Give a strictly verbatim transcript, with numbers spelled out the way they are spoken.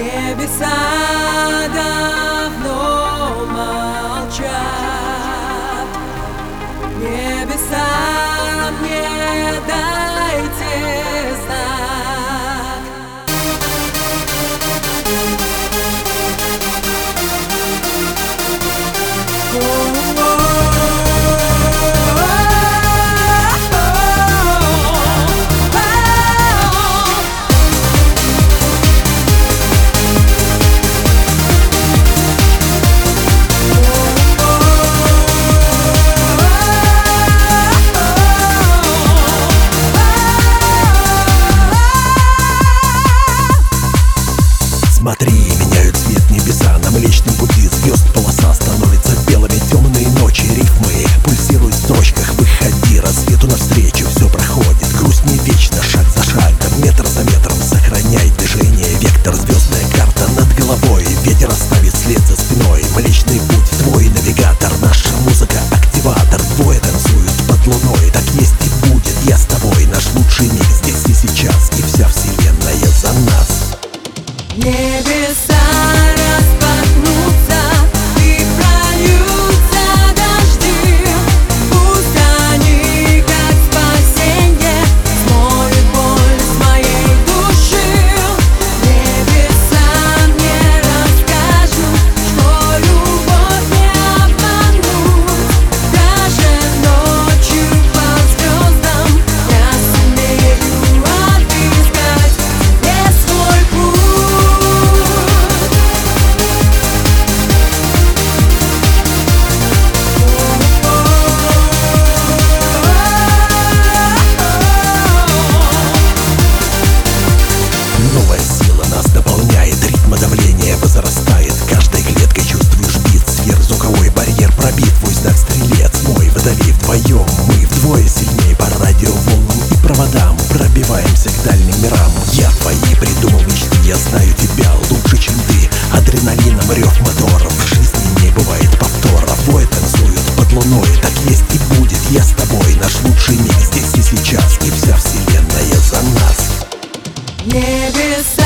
Небеса давно молчат, небеса мне дайте знак. Смотри, меняют цвет небеса на Млечном пути звезд. Полоса становится белыми, темные ночи, рифмы пульсируют в строчках. Выходи, рассвету навстречу, все проходит. Грусть не вечна, шаг за шагом, метр за метром. Сохраняй движение, вектор, звездная карта над головой. Ветер оставит след за спиной. Млечный путь, твой навигатор. Наша музыка, активатор. Двое танцуют под луной. Так есть и будет, я с тобой. Наш лучший миг здесь и сейчас. И вся вселенная за нас. Небеса распахнутся и прольются дожди. Пусть они, как спасенье, смоют боль с моей души. Небеса мне расскажут, что любовь не обмануть. Даже ночью по звездам я сумею отыскать тебе свой путь. Новая сила нас дополняет, ритм давления возрастает. Каждой клеткой чувствуешь бит, сверхзвуковой барьер пробит. Твой знак стрелец, мой, выдави вдвоем. Мы вдвое сильнее по радиоволнам и проводам. Пробиваемся к дальним мирам. Я твои придумал мечты, я знаю тебя лучше, чем ты. Адреналином рев моторов, в жизни не бывает повторов. Двое танцуют под луной, так есть и будет. Я с тобой, наш лучший миг здесь и сейчас. И вся вселенная за нас. Небеса